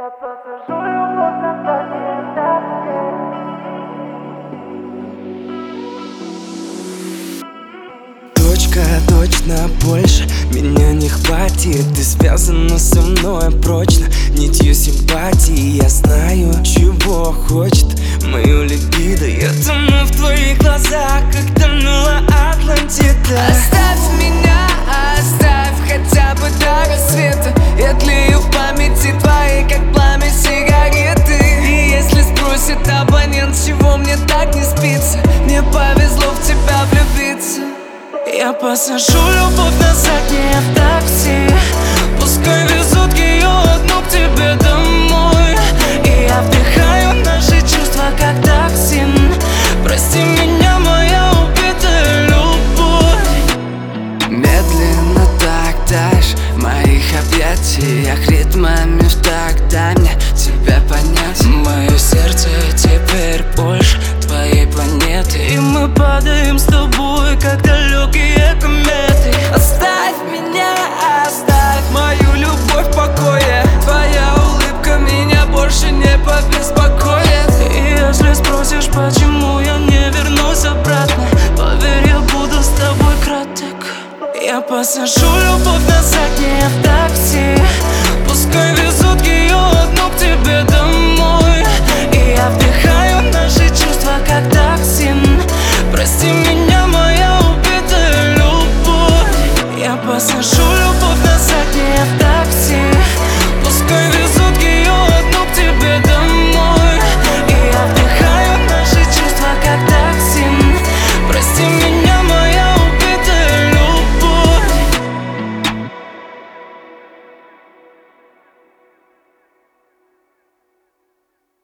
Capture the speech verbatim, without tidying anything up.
Я посажу любовь на заднее сиденье. Точка, точно больше меня не хватит. Ты связана со мной прочно нитью симпатии. Я знаю, чего хочет мою либидо. Я тону в твоих глазах, как тонула Атлантида. Оставь меня, оставь хотя бы до рассвета. Я тлею в памяти твоей, как пламя сигареты. И если спросит абонент, чего мне так не спится, мне повезло в тебя влюбиться. Я посажу любовь на заднее авто.